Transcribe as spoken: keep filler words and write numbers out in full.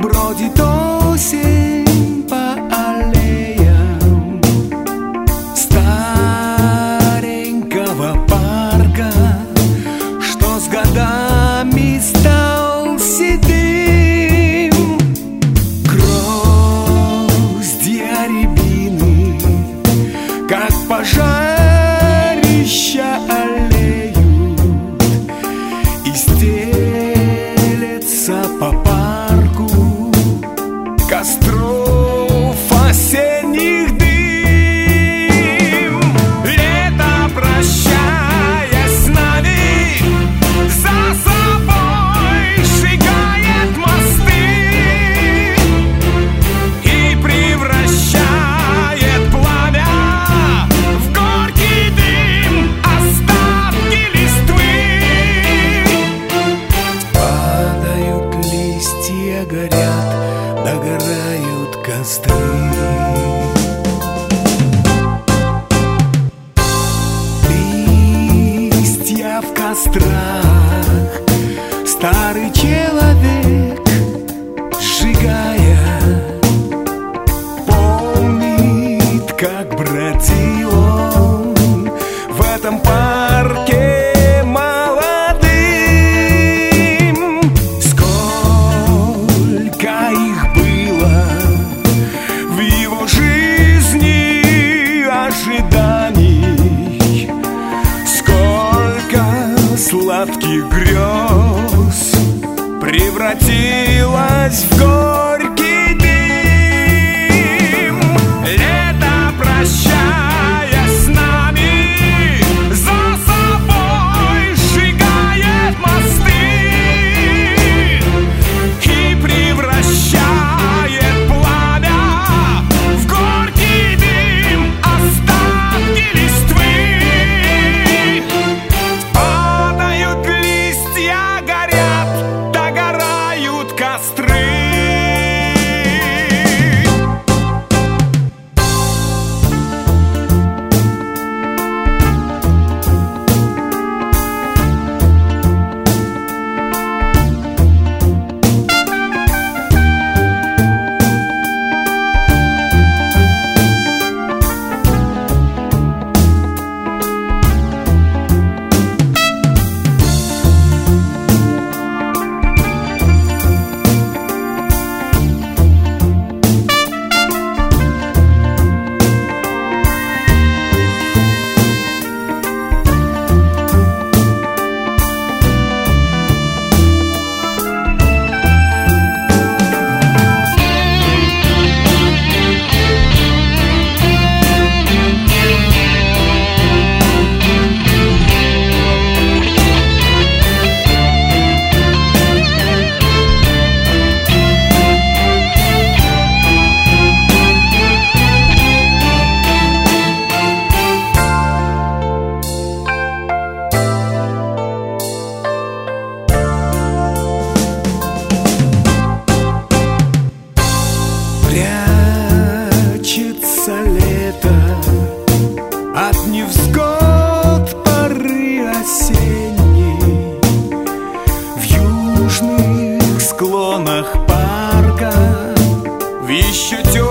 Бродит осень по аллеям старенького парка, что с годами стал седым. Гроздья рябины, как пожарища, аллеют и стелется по парку костров осенних дым. Лето, прощаясь с нами, за собой сжигает мосты и превращает пламя в горький дым, остатки листвы. Падают листья, горят, догорают костры. Листья в кострах, старый человек, сжигая, помнит, как бродил он в этом парке молодым. Сколько их было в его жизни ожиданий, сколько сладких грез превратилось в горький дым. Лето, прощаясь с нами, за собой сжигает мосты и превращает пламя в горький дым, остатки листвы. Падают листья, горят, догорают костры. Прячется лето от невзгод поры осенней в южных склонах парка, в еще